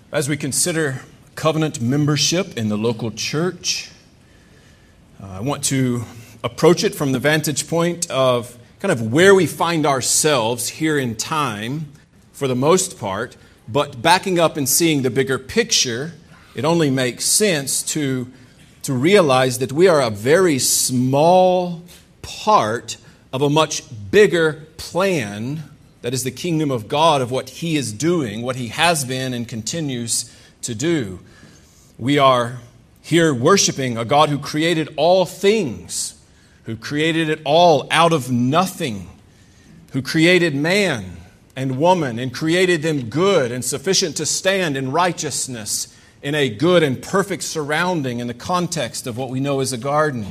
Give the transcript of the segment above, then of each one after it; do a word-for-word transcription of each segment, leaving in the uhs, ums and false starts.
As we consider covenant membership in the local church, uh, I want to approach it from the vantage point of kind of where we find ourselves here in time for the most part, but backing up and seeing the bigger picture, it only makes sense to, to realize that we are a very small part of a much bigger plan that is the kingdom of God, of what He is doing, what He has been and continues to do. We are here worshiping a God who created all things, who created it all out of nothing, who created man and woman and created them good and sufficient to stand in righteousness in a good and perfect surrounding in the context of what we know as a garden.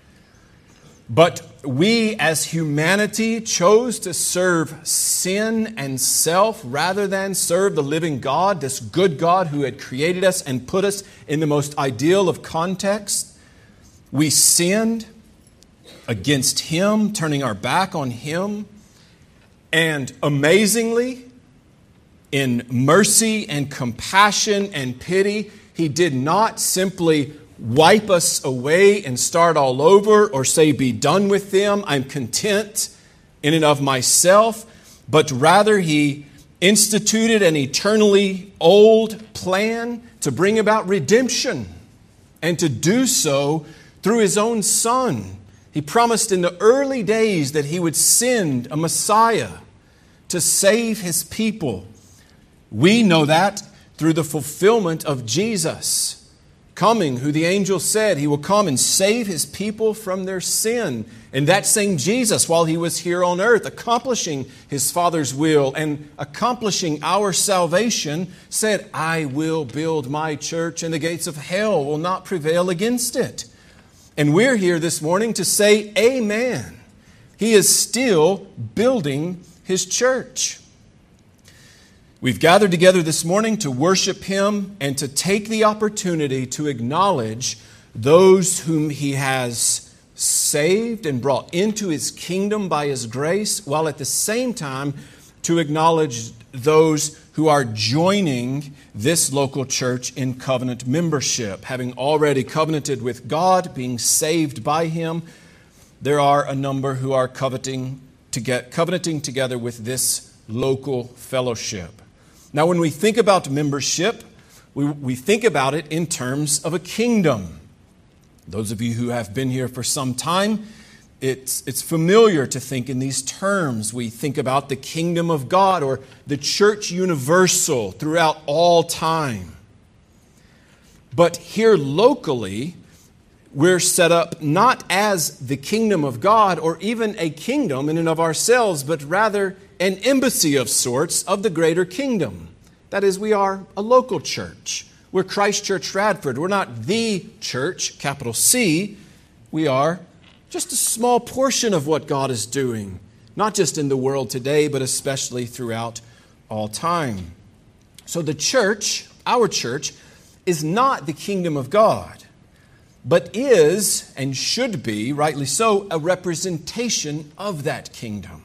But we as humanity chose to serve sin and self rather than serve the living God, this good God who had created us and put us in the most ideal of contexts. We sinned against Him, turning our back on Him. And amazingly, in mercy and compassion and pity, He did not simply wipe us away and start all over or say, be done with them, I'm content in and of myself, but rather He instituted an eternally old plan to bring about redemption and to do so through His own Son. He promised in the early days that He would send a Messiah to save His people. We know that through the fulfillment of Jesus coming, who the angel said He will come and save His people from their sin. And that same Jesus, while He was here on earth, accomplishing His Father's will and accomplishing our salvation, said, I will build my church and the gates of hell will not prevail against it. And we're here this morning to say amen. He is still building His church. We've gathered together this morning to worship Him and to take the opportunity to acknowledge those whom He has saved and brought into His kingdom by His grace, while at the same time to acknowledge those who are joining this local church in covenant membership. Having already covenanted with God, being saved by Him, there are a number who are coveting to get, covenanting together with this local fellowship. Now, when we think about membership, we, we think about it in terms of a kingdom. Those of you who have been here for some time, it's, it's familiar to think in these terms. We think about the kingdom of God or the church universal throughout all time. But here locally, we're set up not as the kingdom of God or even a kingdom in and of ourselves, but rather an embassy of sorts of the greater kingdom. That is, we are a local church. We're Christ Church Radford. We're not the church, capital C. We are just a small portion of what God is doing, not just in the world today, but especially throughout all time. So the church, our church, is not the kingdom of God, but is, and should be, rightly so, a representation of that kingdom.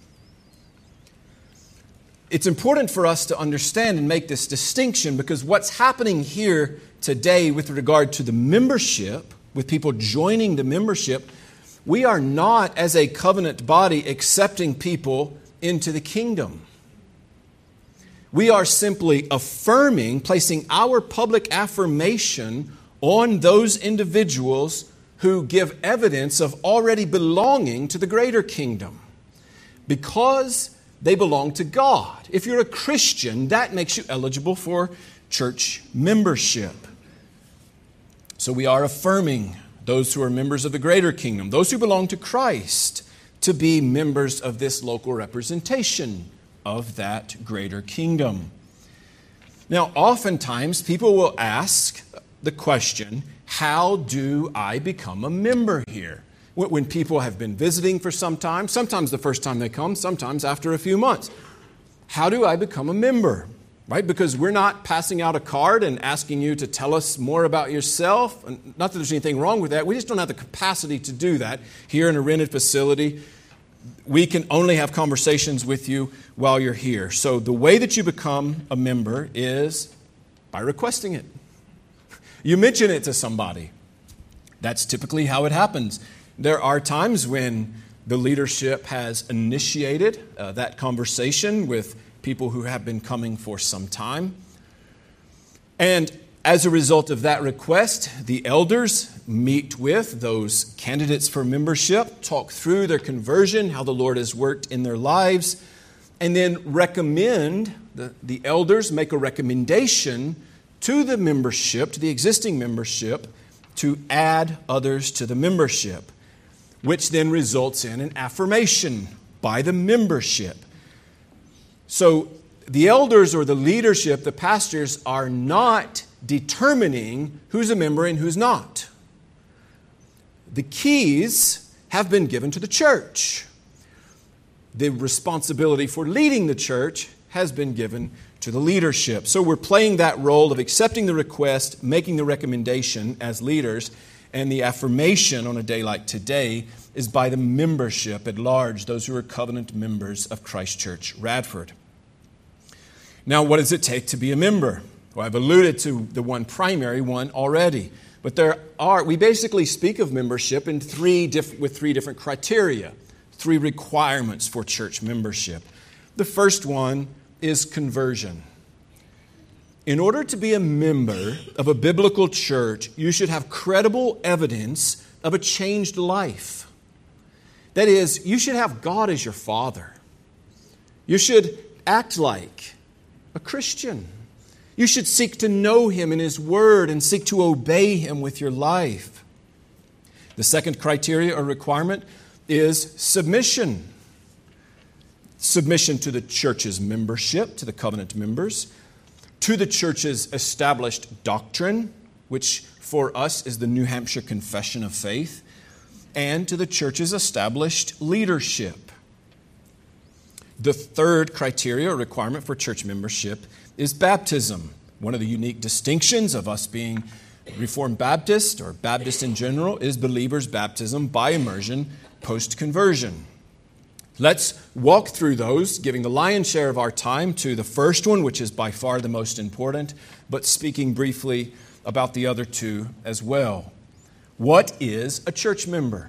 It's important for us to understand and make this distinction because what's happening here today with regard to the membership, with people joining the membership, we are not, as a covenant body, accepting people into the kingdom. We are simply affirming, placing our public affirmation on those individuals who give evidence of already belonging to the greater kingdom because they belong to God. If you're a Christian, that makes you eligible for church membership. So we are affirming those who are members of the greater kingdom, those who belong to Christ, to be members of this local representation of that greater kingdom. Now, oftentimes people will ask the question, how do I become a member here? When people have been visiting for some time, sometimes the first time they come, sometimes after a few months. How do I become a member? Right? Because we're not passing out a card and asking you to tell us more about yourself. Not that there's anything wrong with that. We just don't have the capacity to do that here in a rented facility. We can only have conversations with you while you're here. So the way that you become a member is By requesting it. You mention it to somebody. That's typically how it happens. There are times when the leadership has initiated uh, that conversation with people who have been coming for some time. And as a result of that request, the elders meet with those candidates for membership, talk through their conversion, how the Lord has worked in their lives, and then recommend, the, the elders make a recommendation to the membership, to the existing membership, to add others to the membership, which then results in an affirmation by the membership. So the elders or the leadership, the pastors, are not determining who's a member and who's not. The keys have been given to the church. The responsibility for leading the church has been given to the leadership. So we're playing that role of accepting the request, making the recommendation as leaders, and the affirmation on a day like today is by the membership at large, those who are covenant members of Christ Church Radford. Now, what does it take to be a member? Well, I've alluded to the one primary one already. But there are, we basically speak of membership in three diff- with three different criteria, three requirements for church membership. The first one is conversion. In order to be a member of a biblical church, you should have credible evidence of a changed life. That is, you should have God as your Father. You should act like a Christian. You should seek to know Him in His Word and seek to obey Him with your life. The second criteria or requirement is submission. Submission to the church's membership, to the covenant members, to the church's established doctrine, which for us is the New Hampshire Confession of Faith, and to the church's established leadership. The third criteria or requirement for church membership is baptism. One of the unique distinctions of us being Reformed Baptist or Baptist in general is believers' baptism by immersion post-conversion. Let's walk through those, giving the lion's share of our time to the first one, which is by far the most important, but speaking briefly about the other two as well. What is a church member?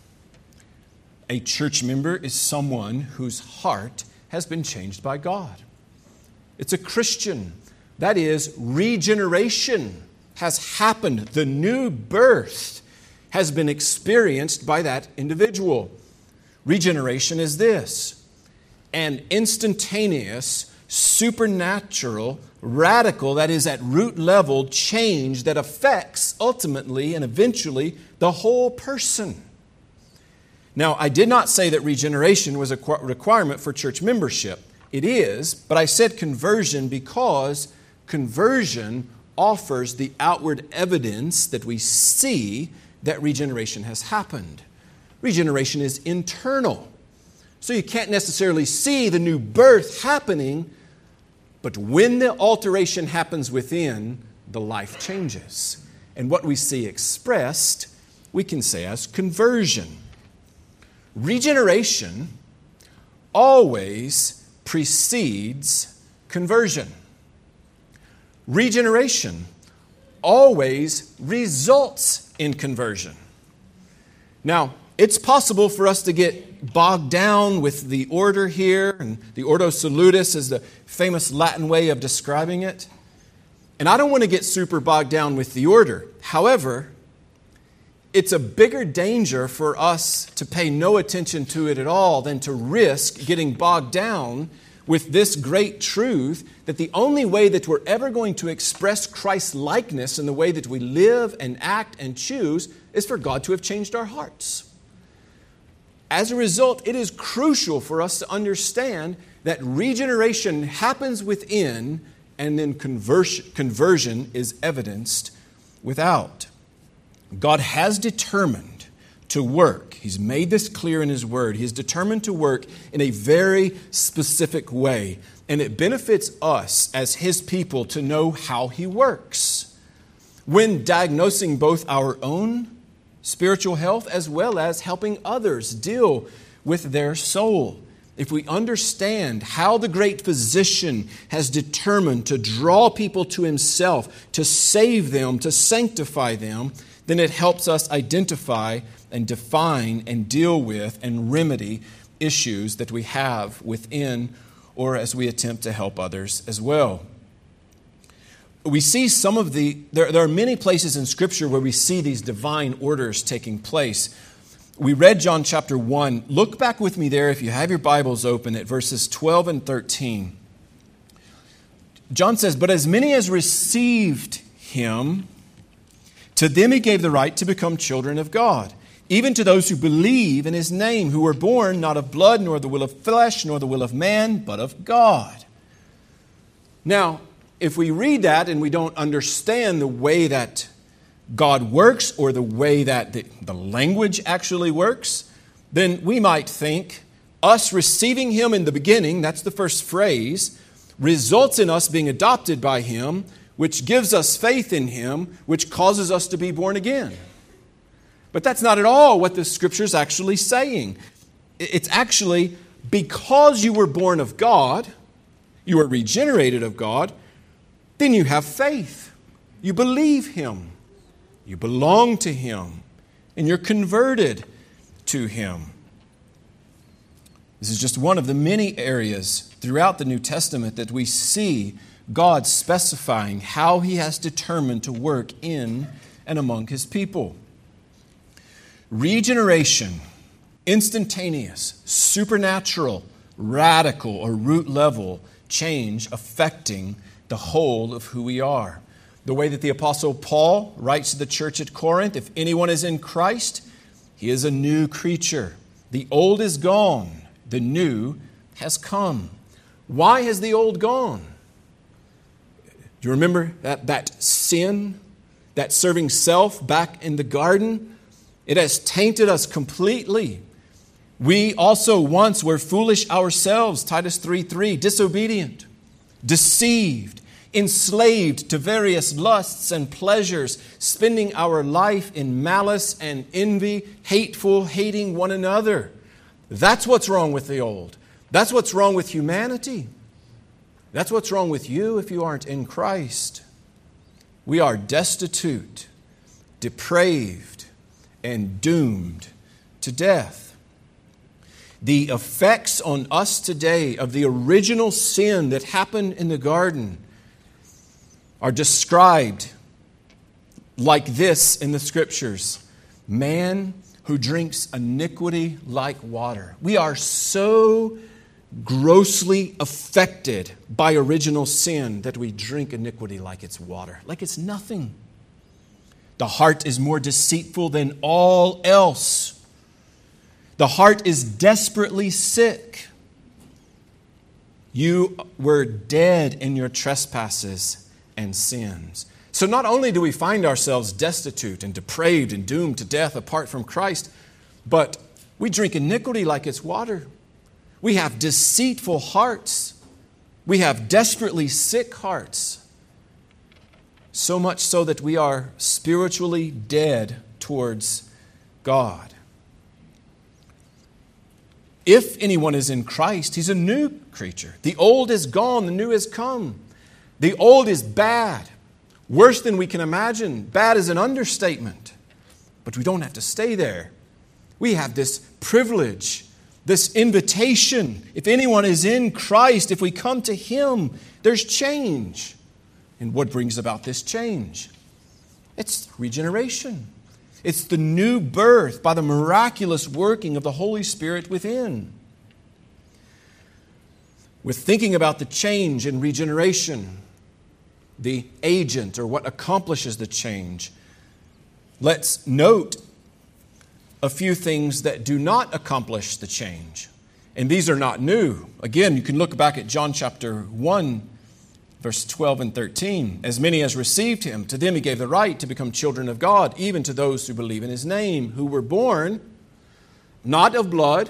A church member is someone whose heart has been changed by God. It's a Christian. That is, regeneration has happened. The new birth has been experienced by that individual. Regeneration is this: an instantaneous, supernatural, radical, that is at root level change that affects ultimately and eventually the whole person. Now, I did not say that regeneration was a requirement for church membership. It is, but I said conversion because conversion offers the outward evidence that we see that regeneration has happened. Regeneration is internal. So you can't necessarily see the new birth happening, but when the alteration happens within, the life changes. And what we see expressed, we can say as conversion. Regeneration always precedes conversion. Regeneration always results in conversion. Now, it's possible for us to get bogged down with the order here, and the Ordo Salutis is the famous Latin way of describing it. And I don't want to get super bogged down with the order. However, it's a bigger danger for us to pay no attention to it at all than to risk getting bogged down with this great truth that the only way that we're ever going to express Christ's likeness in the way that we live and act and choose is for God to have changed our hearts. As a result, it is crucial for us to understand that regeneration happens within and then conversion, conversion is evidenced without. God has determined to work. He's made this clear in His Word. He is determined to work in a very specific way. And it benefits us as His people to know how He works. When diagnosing both our own spiritual health as well as helping others deal with their soul. if we understand how the great physician has determined to draw people to himself, to save them, to sanctify them, then it helps us identify and define and deal with and remedy issues that we have within or as we attempt to help others as well. We see some of the, there, there are many places in Scripture where we see these divine orders taking place. We read John chapter one. Look back with me there if you have your Bibles open at verses twelve and thirteen. John says, "But as many as received him, to them he gave the right to become children of God, even to those who believe in his name, who were born not of blood, nor the will of flesh, nor the will of man, but of God." Now, if we read that and we don't understand the way that God works or the way that the, the language actually works, then we might think us receiving him in the beginning, that's the first phrase, results in us being adopted by him, which gives us faith in him, which causes us to be born again. But that's not at all what the Scripture is actually saying. It's actually because you were born of God, you were regenerated of God, then you have faith. You believe him. You belong to him. And you're converted to him. This is just one of the many areas throughout the New Testament that we see God specifying how he has determined to work in and among his people. Regeneration, instantaneous, supernatural, radical, or root level change affecting the whole of who we are. The way that the Apostle Paul writes to the church at Corinth, if anyone is in Christ, he is a new creature. The old is gone, the new has come. Why has the old gone? Do you remember that, that sin, that serving self back in the garden? It has tainted us completely. We also once were foolish ourselves, Titus three three, disobedient, deceived, enslaved to various lusts and pleasures, spending our life in malice and envy, hateful, hating one another. That's what's wrong with the old. That's what's wrong with humanity. That's what's wrong with you if you aren't in Christ. We are destitute, depraved, and doomed to death. The effects on us today of the original sin that happened in the garden are described like this in the Scriptures. Man who drinks iniquity like water. We are so grossly affected by original sin that we drink iniquity like it's water, like it's nothing. The heart is more deceitful than all else. The heart is desperately sick. You were dead in your trespasses and sins. So not only do we find ourselves destitute and depraved and doomed to death apart from Christ, but we drink iniquity like it's water. We have deceitful hearts. We have desperately sick hearts. So much so that we are spiritually dead towards God. If anyone is in Christ, he's a new creature. The old is gone, the new has come. The old is bad, worse than we can imagine. Bad is an understatement. But we don't have to stay there. We have this privilege, this invitation. If anyone is in Christ, if we come to him, there's change. And what brings about this change? It's regeneration. It's the new birth by the miraculous working of the Holy Spirit within. We're thinking about the change in regeneration, the agent or what accomplishes the change. Let's note a few things that do not accomplish the change. And these are not new. Again, you can look back at John chapter one, verse twelve and thirteen. As many as received him, to them he gave the right to become children of God, even to those who believe in his name, who were born not of blood.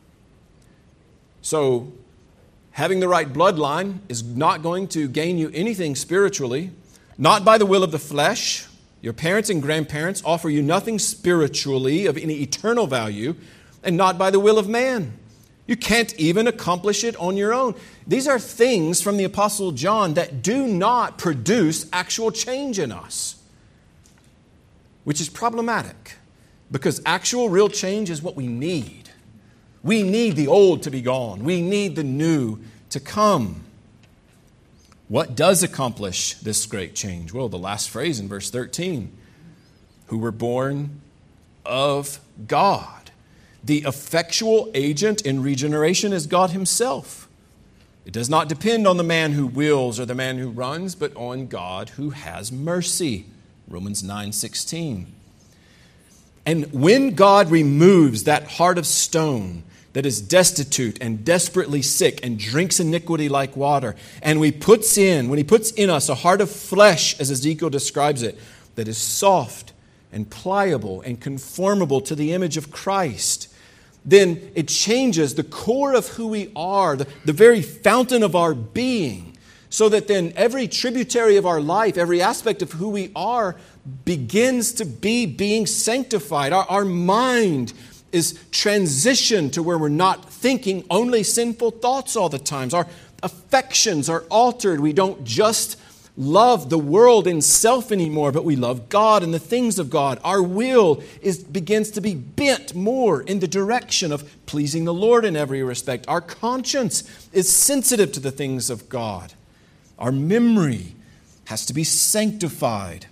So, having the right bloodline is not going to gain you anything spiritually, not by the will of the flesh. Your parents and grandparents offer you nothing spiritually of any eternal value, and not by the will of man. You You can't even accomplish it on your own. These are things from the Apostle John that do not produce actual change in us, which is problematic because actual real change is what we need. We need the old to be gone. We need the new to come. What does accomplish this great change? Well, the last phrase in verse thirteen, who were born of God. The effectual agent in regeneration is God Himself. It does not depend on the man who wills or the man who runs, but on God who has mercy. Romans nine sixteen. And when God removes that heart of stone that is destitute and desperately sick and drinks iniquity like water, and we puts in, when He puts in us a heart of flesh, as Ezekiel describes it, that is soft and pliable and conformable to the image of Christ, then it changes the core of who we are, the, the very fountain of our being, so that then every tributary of our life, every aspect of who we are, begins to be being sanctified. Our, our mind is transitioned to where we're not thinking only sinful thoughts all the time. Our affections are altered. We don't just love the world and self anymore, but we love God and the things of God. Our will is begins to be bent more in the direction of pleasing the Lord in every respect. Our conscience is sensitive to the things of God. Our memory has to be sanctified.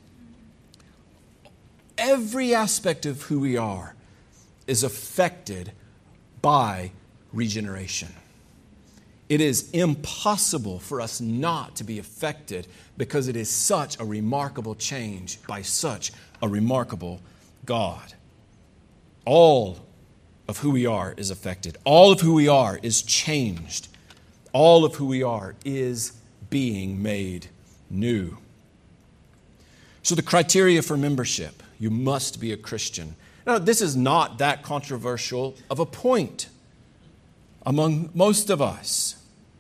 Every aspect of who we are is affected by regeneration. It is impossible for us not to be affected because it is such a remarkable change by such a remarkable God. All of who we are is affected. All of who we are is changed. All of who we are is being made new. So the criteria for membership, you must be a Christian. Now, this is not that controversial of a point among most of us.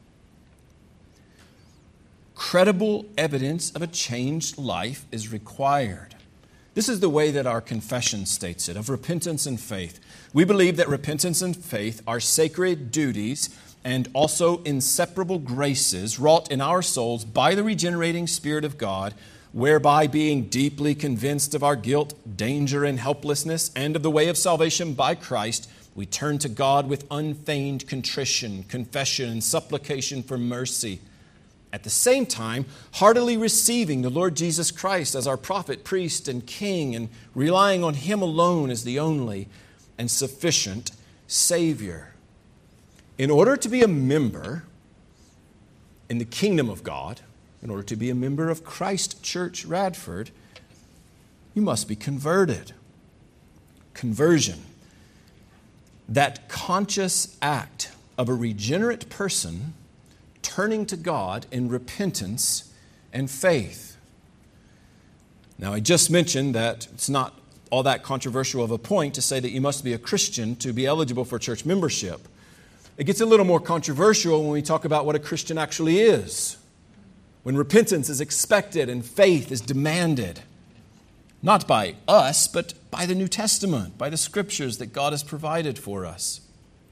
Credible evidence of a changed life is required. This is the way that our confession states it, of repentance and faith. We believe that repentance and faith are sacred duties and also inseparable graces wrought in our souls by the regenerating Spirit of God, whereby being deeply convinced of our guilt, danger, and helplessness, and of the way of salvation by Christ, we turn to God with unfeigned contrition, confession, and supplication for mercy. At the same time, heartily receiving the Lord Jesus Christ as our prophet, priest, and king, and relying on Him alone as the only and sufficient Savior. In order to be a member in the kingdom of God, in order to be a member of Christ Church Radford, you must be converted. Conversion, that conscious act of a regenerate person turning to God in repentance and faith. Now, I just mentioned that it's not all that controversial of a point to say that you must be a Christian to be eligible for church membership. It gets a little more controversial when we talk about what a Christian actually is, when repentance is expected and faith is demanded, not by us, but by the New Testament, by the Scriptures that God has provided for us.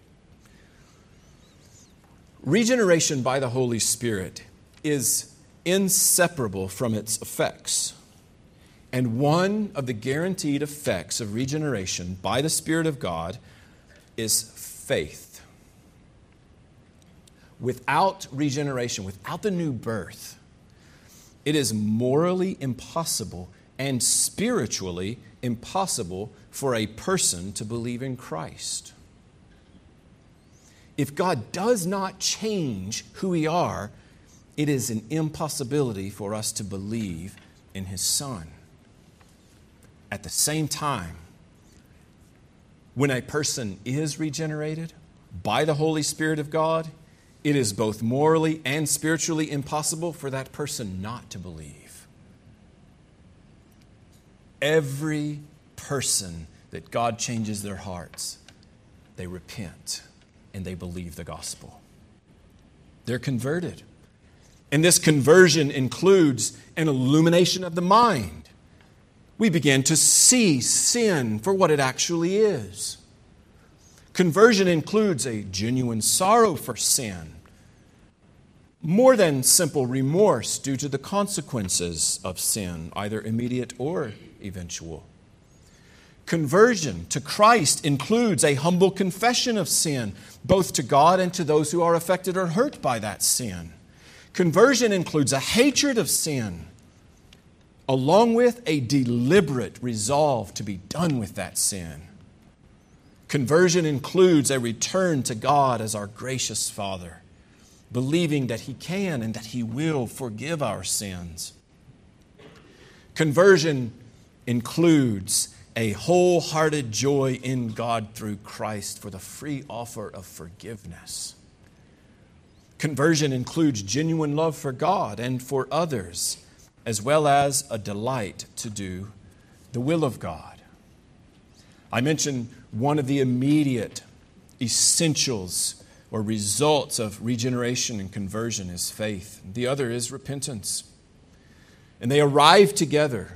Regeneration by the Holy Spirit is inseparable from its effects. And one of the guaranteed effects of regeneration by the Spirit of God is faith. Without regeneration, without the new birth, it is morally impossible and spiritually impossible for a person to believe in Christ. If God does not change who we are, it is an impossibility for us to believe in His Son. At the same time, when a person is regenerated by the Holy Spirit of God, it is both morally and spiritually impossible for that person not to believe. Every person that God changes their hearts, they repent and they believe the gospel. They're converted. And this conversion includes an illumination of the mind. We begin to see sin for what it actually is. Conversion includes a genuine sorrow for sin, more than simple remorse due to the consequences of sin, either immediate or eventual. Conversion to Christ includes a humble confession of sin, both to God and to those who are affected or hurt by that sin. Conversion includes a hatred of sin, along with a deliberate resolve to be done with that sin. Conversion includes a return to God as our gracious Father, believing that He can and that He will forgive our sins. Conversion includes a wholehearted joy in God through Christ for the free offer of forgiveness. Conversion includes genuine love for God and for others, as well as a delight to do the will of God. I mentioned one of the immediate essentials or results of regeneration and conversion is faith. The other is repentance. And they arrive together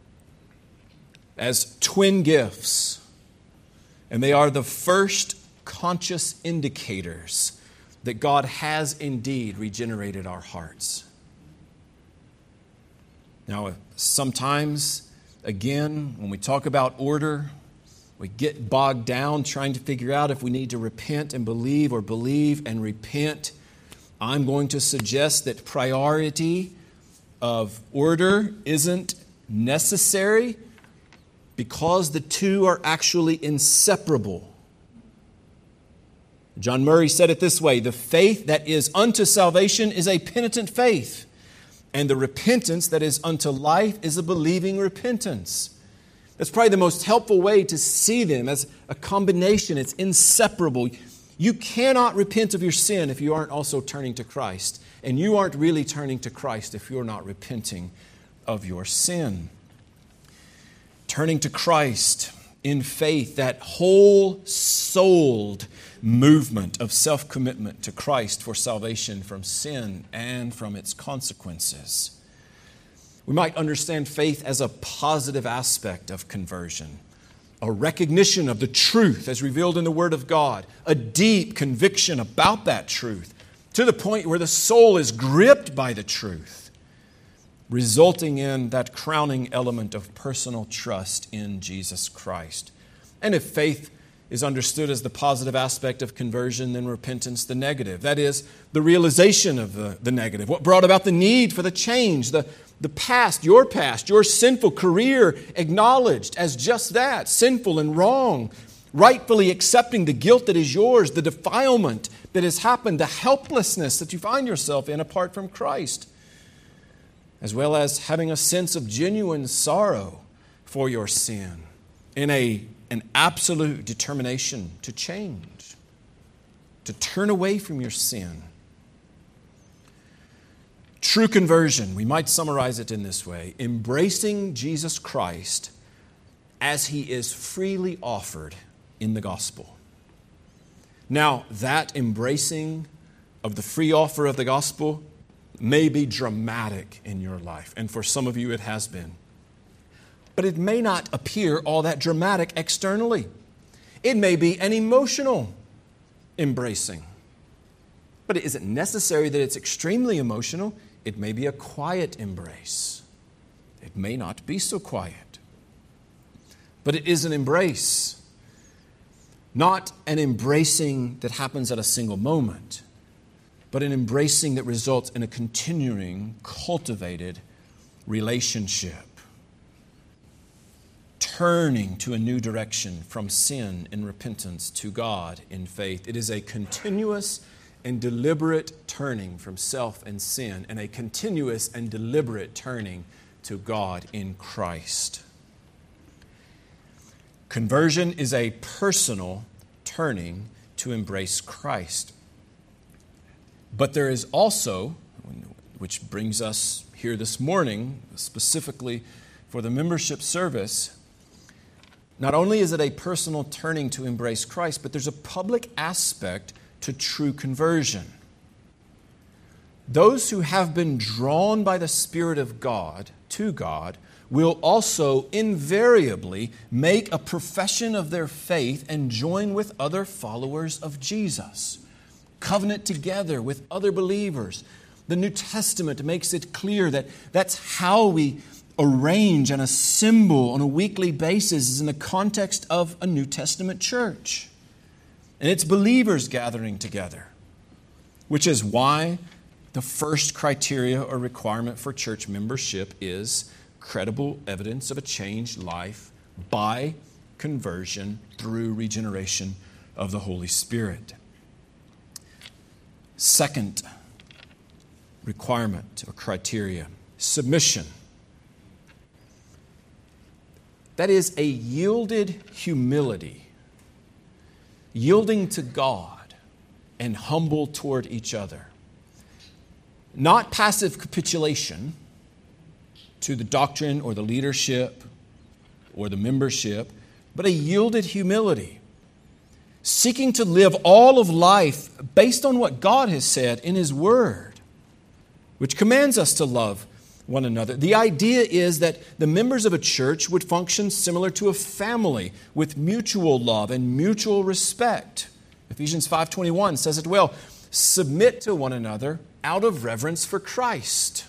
as twin gifts, and they are the first conscious indicators that God has indeed regenerated our hearts. Now, sometimes, again, when we talk about order, we get bogged down trying to figure out if we need to repent and believe or believe and repent. I'm going to suggest that priority of order isn't necessary, because the two are actually inseparable. John Murray said it this way: the faith that is unto salvation is a penitent faith, and the repentance that is unto life is a believing repentance. That's probably the most helpful way to see them as a combination. It's inseparable. You cannot repent of your sin if you aren't also turning to Christ, and you aren't really turning to Christ if you're not repenting of your sin. Turning to Christ in faith, that whole-souled movement of self-commitment to Christ for salvation from sin and from its consequences. We might understand faith as a positive aspect of conversion, a recognition of the truth as revealed in the Word of God, a deep conviction about that truth, to the point where the soul is gripped by the truth, resulting in that crowning element of personal trust in Jesus Christ. And if faith is understood as the positive aspect of conversion, then repentance the negative. That is, the realization of the, the negative. What brought about the need for the change, the, the past, your past, your sinful career acknowledged as just that, sinful and wrong, rightfully accepting the guilt that is yours, the defilement that has happened, the helplessness that you find yourself in apart from Christ, as well as having a sense of genuine sorrow for your sin in a, an absolute determination to change, to turn away from your sin. True conversion, we might summarize it in this way: embracing Jesus Christ as He is freely offered in the gospel. Now, that embracing of the free offer of the gospel may be dramatic in your life, and for some of you it has been. But it may not appear all that dramatic externally. It may be an emotional embracing. But it isn't necessary that it's extremely emotional. It may be a quiet embrace. It may not be so quiet. But it is an embrace. Not an embracing that happens at a single moment, but an embracing that results in a continuing, cultivated relationship. Turning to a new direction from sin in repentance to God in faith. It is a continuous and deliberate turning from self and sin, and a continuous and deliberate turning to God in Christ. Conversion is a personal turning to embrace Christ. But there is also, which brings us here this morning, specifically for the membership service, not only is it a personal turning to embrace Christ, but there's a public aspect to true conversion. Those who have been drawn by the Spirit of God to God will also invariably make a profession of their faith and join with other followers of Jesus. Covenant together with other believers. The New Testament makes it clear that that's how we arrange and assemble on a weekly basis is in the context of a New Testament church. And it's believers gathering together, which is why the first criteria or requirement for church membership is credible evidence of a changed life by conversion through regeneration of the Holy Spirit. Second requirement or criteria, submission. That is a yielded humility, yielding to God and humble toward each other. Not passive capitulation to the doctrine or the leadership or the membership, but a yielded humility, seeking to live all of life based on what God has said in His Word, which commands us to love one another. The idea is that the members of a church would function similar to a family with mutual love and mutual respect. Ephesians five twenty-one says it well, submit to one another out of reverence for Christ.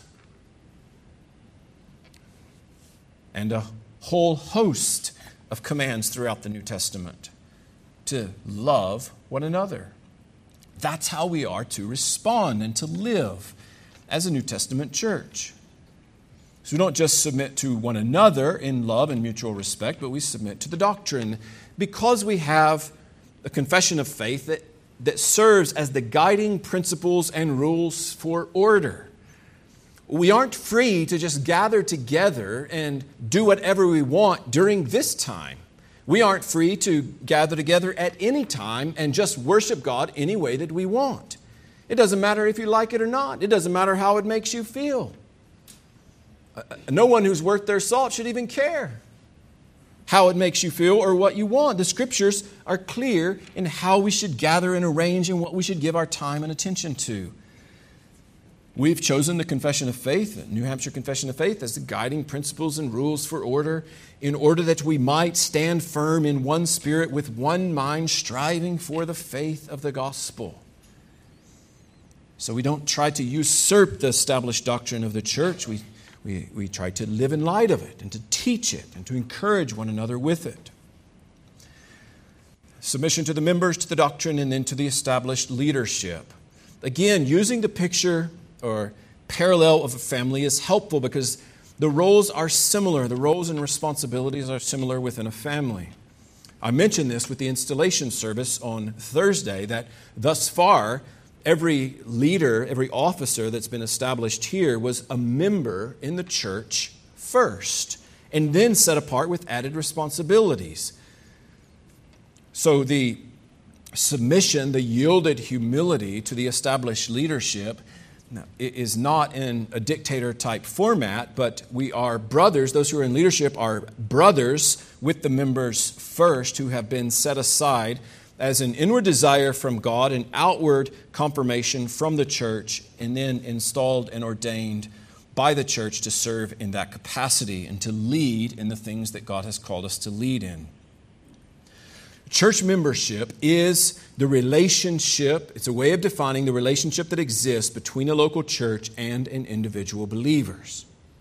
And a whole host of commands throughout the New Testament to love one another. That's how we are to respond and to live as a New Testament church. So we don't just submit to one another in love and mutual respect, but we submit to the doctrine because we have a confession of faith that, that serves as the guiding principles and rules for order. We aren't free to just gather together and do whatever we want during this time. We aren't free to gather together at any time and just worship God any way that we want. It doesn't matter if you like it or not. It doesn't matter how it makes you feel. No one who's worth their salt should even care how it makes you feel or what you want. The Scriptures are clear in how we should gather and arrange and what we should give our time and attention to. We've chosen the Confession of Faith, the New Hampshire Confession of Faith, as the guiding principles and rules for order, in order that we might stand firm in one spirit with one mind, striving for the faith of the gospel. So we don't try to usurp the established doctrine of the church. We We, we try to live in light of it and to teach it and to encourage one another with it. Submission to the members, to the doctrine, and then to the established leadership. Again, using the picture or parallel of a family is helpful because the roles are similar. The roles and responsibilities are similar within a family. I mentioned this with the installation service on Thursday, that thus far, every leader, every officer that's been established here was a member in the church first, and then set apart with added responsibilities. So the submission, the yielded humility to the established leadership is not in a dictator-type format, but we are brothers. Those who are in leadership are brothers with the members first who have been set aside as an inward desire from God, an outward confirmation from the church, and then installed and ordained by the church to serve in that capacity and to lead in the things that God has called us to lead in. Church membership is the relationship, it's a way of defining the relationship that exists between a local church and an individual believers.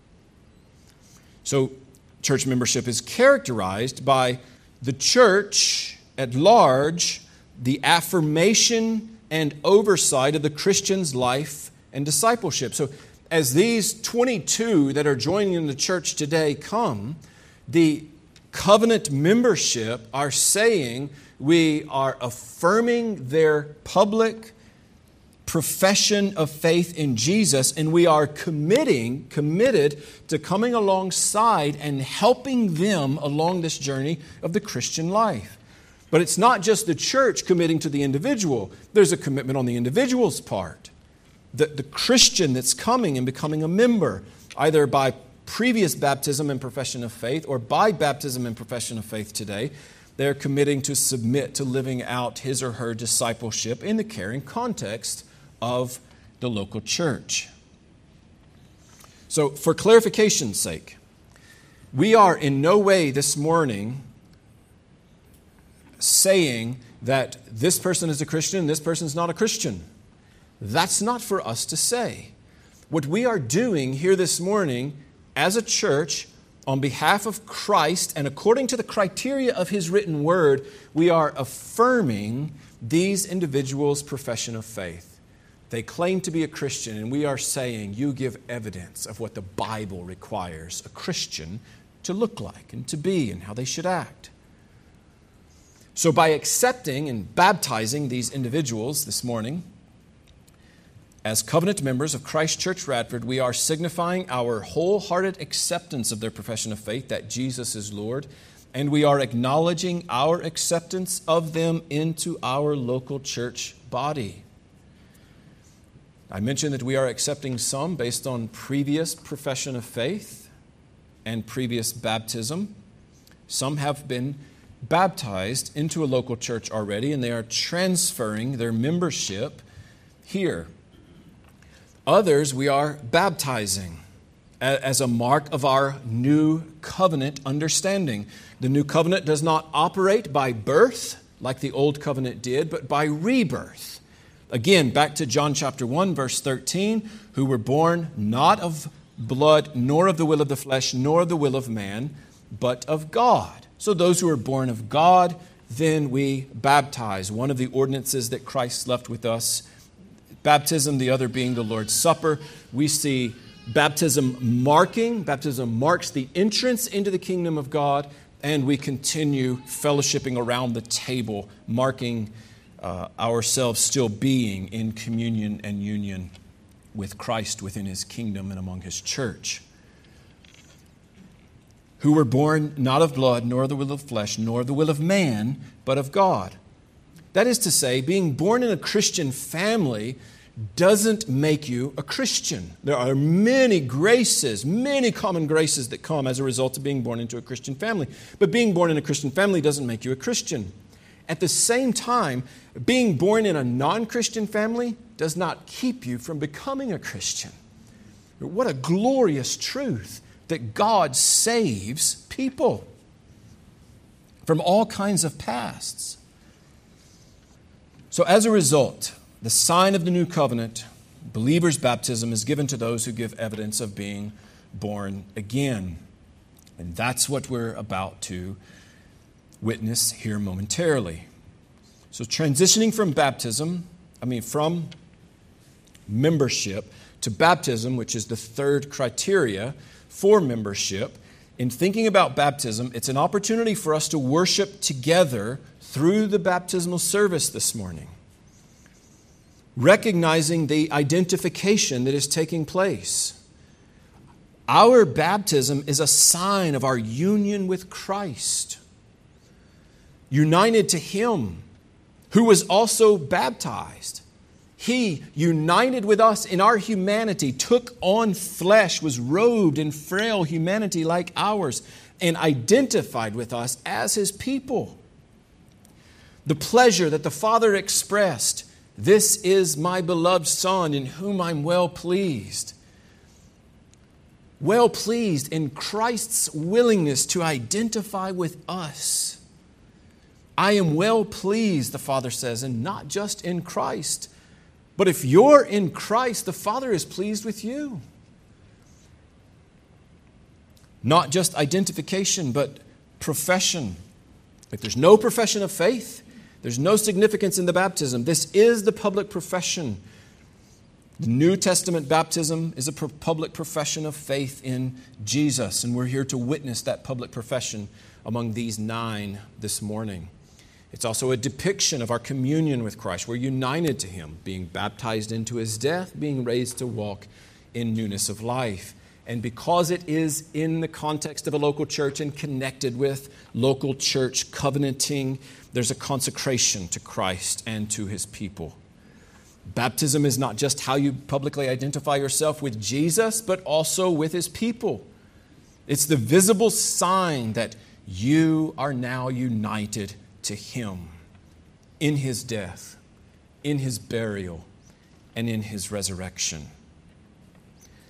So, church membership is characterized by the church at large, the affirmation and oversight of the Christian's life and discipleship. So as these twenty-two that are joining in the church today come, the covenant membership are saying we are affirming their public profession of faith in Jesus, and we are committing, committed to coming alongside and helping them along this journey of the Christian life. But it's not just the church committing to the individual. There's a commitment on the individual's part. The, the Christian that's coming and becoming a member, either by previous baptism and profession of faith or by baptism and profession of faith today, they're committing to submit to living out his or her discipleship in the caring context of the local church. So for clarification's sake, we are in no way this morning saying that this person is a Christian, this person is not a Christian. That's not for us to say. What we are doing here this morning as a church, on behalf of Christ and according to the criteria of His written word, we are affirming these individuals' profession of faith. They claim to be a Christian, and we are saying, you give evidence of what the Bible requires a Christian to look like and to be and how they should act. So by accepting and baptizing these individuals this morning, as covenant members of Christ Church Radford, we are signifying our wholehearted acceptance of their profession of faith that Jesus is Lord, and we are acknowledging our acceptance of them into our local church body. I mentioned that we are accepting some based on previous profession of faith and previous baptism. Some have been baptized into a local church already, and they are transferring their membership here. Others we are baptizing as a mark of our new covenant understanding. The new covenant does not operate by birth like the old covenant did, but by rebirth. Again, back to John chapter one, verse thirteen, who were born not of blood, nor of the will of the flesh, nor of the will of man, but of God. So those who are born of God, then we baptize. One of the ordinances that Christ left with us, baptism, the other being the Lord's Supper. We see baptism marking. Baptism marks the entrance into the kingdom of God, and we continue fellowshipping around the table, marking uh, ourselves still being in communion and union with Christ within His kingdom and among His church. Who were born not of blood, nor of the will of flesh, nor of the will of man, but of God. That is to say, being born in a Christian family doesn't make you a Christian. There are many graces, many common graces that come as a result of being born into a Christian family. But being born in a Christian family doesn't make you a Christian. At the same time, being born in a non-Christian family does not keep you from becoming a Christian. What a glorious truth that God saves people from all kinds of pasts. So as a result, the sign of the new covenant, believer's baptism, is given to those who give evidence of being born again. And that's what we're about to witness here momentarily. So transitioning from baptism, I mean from membership to baptism, which is the third criteria for membership, in thinking about baptism, it's an opportunity for us to worship together through the baptismal service this morning, recognizing the identification that is taking place. Our baptism is a sign of our union with Christ, united to Him, who was also baptized. He, united with us in our humanity, took on flesh, was robed in frail humanity like ours, and identified with us as His people. The pleasure that the Father expressed, "This is my beloved Son, in whom I'm well pleased." Well pleased in Christ's willingness to identify with us. I am well pleased, the Father says, and not just in Christ. But if you're in Christ, the Father is pleased with you. Not just identification, but profession. If there's no profession of faith, there's no significance in the baptism. This is the public profession. The New Testament baptism is a public profession of faith in Jesus, and we're here to witness that public profession among these nine this morning. It's also a depiction of our communion with Christ. We're united to Him, being baptized into His death, being raised to walk in newness of life. And because it is in the context of a local church and connected with local church covenanting, there's a consecration to Christ and to His people. Baptism is not just how you publicly identify yourself with Jesus, but also with His people. It's the visible sign that you are now united to Him in His death, in His burial, and in His resurrection.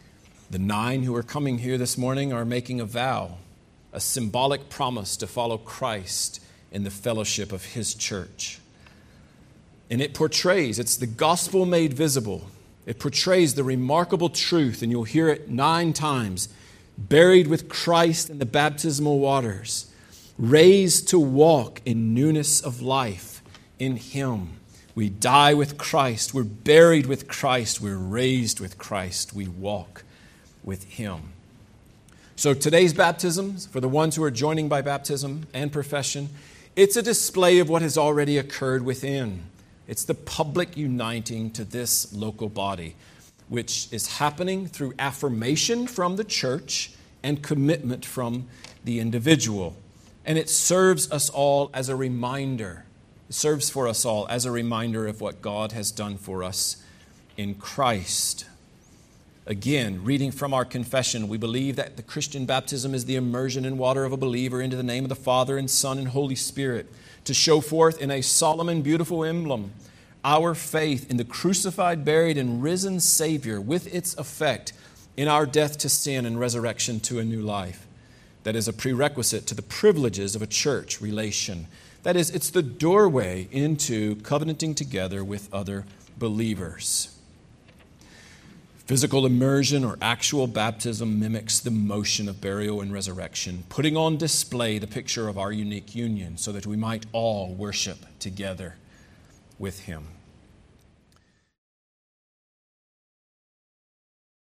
The nine who are coming here this morning are making a vow, a symbolic promise to follow Christ in the fellowship of His church. And it portrays, it's the gospel made visible. It portrays the remarkable truth, and you'll hear it nine times. Buried with Christ in the baptismal waters, raised to walk in newness of life in Him. We die with Christ, we're buried with Christ, we're raised with Christ, we walk with Him. So today's baptisms, for the ones who are joining by baptism and profession, it's a display of what has already occurred within. It's the public uniting to this local body, which is happening through affirmation from the church and commitment from the individual. And it serves us all as a reminder. It serves for us all as a reminder of what God has done for us in Christ. Again, reading from our confession, we believe that the Christian baptism is the immersion in water of a believer into the name of the Father and Son and Holy Spirit, to show forth in a solemn and beautiful emblem our faith in the crucified, buried, and risen Savior with its effect in our death to sin and resurrection to a new life. That is a prerequisite to the privileges of a church relation. That is, it's the doorway into covenanting together with other believers. Physical immersion or actual baptism mimics the motion of burial and resurrection, putting on display the picture of our unique union so that we might all worship together with Him.